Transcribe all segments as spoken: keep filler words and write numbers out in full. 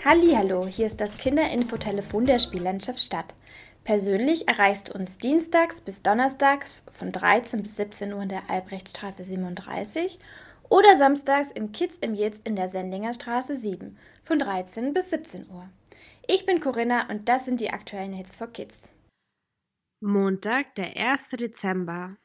Hallihallo, hier ist das Kinderinfotelefon der Spiellandschaft Stadt. Persönlich erreichst du uns dienstags bis donnerstags von dreizehn bis siebzehn Uhr in der Albrechtstraße siebenunddreißig oder samstags im Kids im Jetzt in der Sendlinger Straße sieben von dreizehn bis siebzehn Uhr. Ich bin Corinna und das sind die aktuellen Hits for Kids. Montag, der erste Dezember.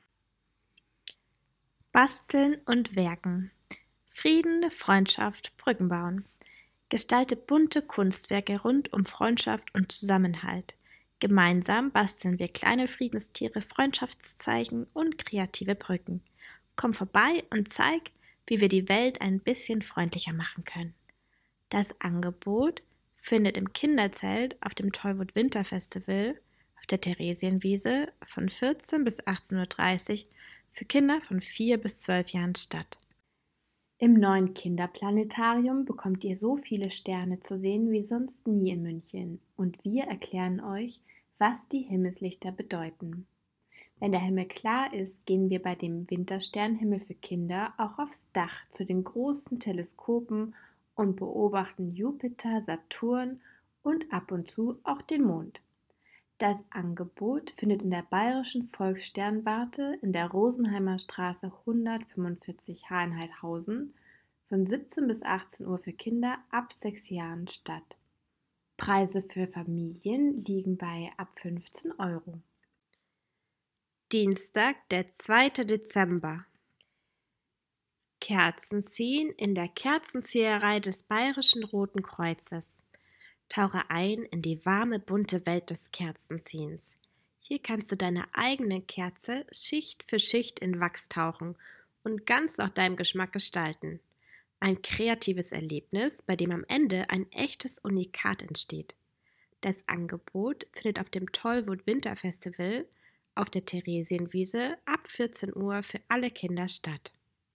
Basteln und Werken. Frieden, Freundschaft, Brücken bauen. Gestalte bunte Kunstwerke rund um Freundschaft und Zusammenhalt. Gemeinsam basteln wir kleine Friedenstiere, Freundschaftszeichen und kreative Brücken. Komm vorbei und zeig, wie wir die Welt ein bisschen freundlicher machen können. Das Angebot findet im Kinderzelt auf dem Tollwood Winter Festival auf der Theresienwiese von vierzehn bis achtzehn Uhr dreißig für Kinder von vier bis zwölf Jahren statt. Im neuen Kinderplanetarium bekommt ihr so viele Sterne zu sehen wie sonst nie in München und wir erklären euch, was die Himmelslichter bedeuten. Wenn der Himmel klar ist, gehen wir bei dem Wintersternhimmel für Kinder auch aufs Dach zu den großen Teleskopen und beobachten Jupiter, Saturn und ab und zu auch den Mond. Das Angebot findet in der Bayerischen Volkssternwarte in der Rosenheimer Straße hundertfünfundvierzig H in Heidhausen von siebzehn bis achtzehn Uhr für Kinder ab sechs Jahren statt. Preise für Familien liegen bei ab fünfzehn Euro. Dienstag, der zweite Dezember. Kerzen ziehen in der Kerzenzieherei des Bayerischen Roten Kreuzes. Tauche ein in die warme, bunte Welt des Kerzenziehens. Hier kannst du deine eigene Kerze Schicht für Schicht in Wachs tauchen und ganz nach deinem Geschmack gestalten. Ein kreatives Erlebnis, bei dem am Ende ein echtes Unikat entsteht. Das Angebot findet auf dem Tollwood Winter Festival auf der Theresienwiese ab vierzehn Uhr für alle Kinder statt.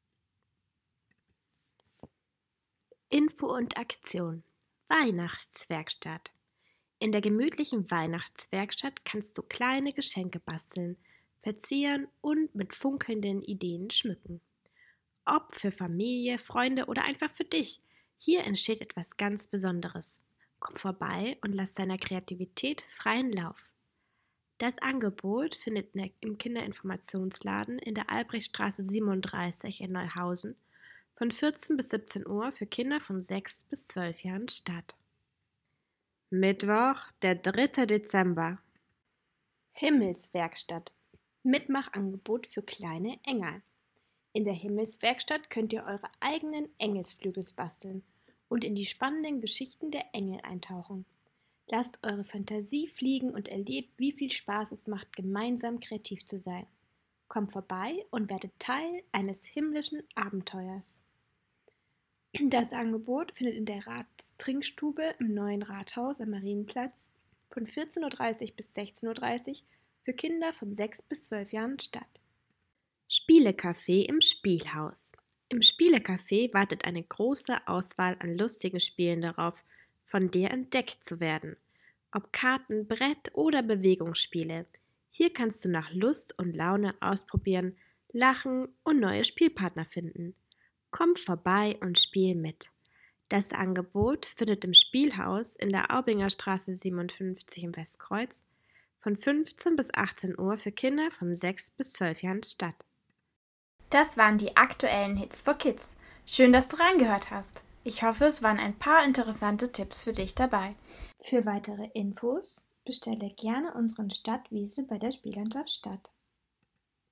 Info und Aktion. Weihnachtswerkstatt. In der gemütlichen Weihnachtswerkstatt kannst du kleine Geschenke basteln, verzieren und mit funkelnden Ideen schmücken. Ob für Familie, Freunde oder einfach für dich, hier entsteht etwas ganz Besonderes. Komm vorbei und lass deiner Kreativität freien Lauf. Das Angebot findet im Kinderinformationsladen in der Albrechtstraße siebenunddreißig in Neuhausen von vierzehn bis siebzehn Uhr für Kinder von sechs bis zwölf Jahren statt. Mittwoch, der dritte Dezember. Himmelswerkstatt. Mitmachangebot für kleine Engel. In der Himmelswerkstatt könnt ihr eure eigenen Engelsflügel basteln und in die spannenden Geschichten der Engel eintauchen. Lasst eure Fantasie fliegen und erlebt, wie viel Spaß es macht, gemeinsam kreativ zu sein. Kommt vorbei und werdet Teil eines himmlischen Abenteuers. Das Angebot findet in der Ratstrinkstube im neuen Rathaus am Marienplatz von vierzehn Uhr dreißig bis sechzehn Uhr dreißig für Kinder von sechs bis zwölf Jahren statt. Spielecafé im Spielhaus. Im Spielecafé wartet eine große Auswahl an lustigen Spielen darauf, von dir entdeckt zu werden. Ob Karten, Brett oder Bewegungsspiele. Hier kannst du nach Lust und Laune ausprobieren, lachen und neue Spielpartner finden. Komm vorbei und spiel mit. Das Angebot findet im Spielhaus in der Aubinger Straße siebenundfünfzig im Westkreuz von fünfzehn bis achtzehn Uhr für Kinder von sechs bis zwölf Jahren statt. Das waren die aktuellen Hits for Kids. Schön, dass du reingehört hast. Ich hoffe, es waren ein paar interessante Tipps für dich dabei. Für weitere Infos bestelle gerne unseren Stadtwiesel bei der Spiellandschaft Stadt.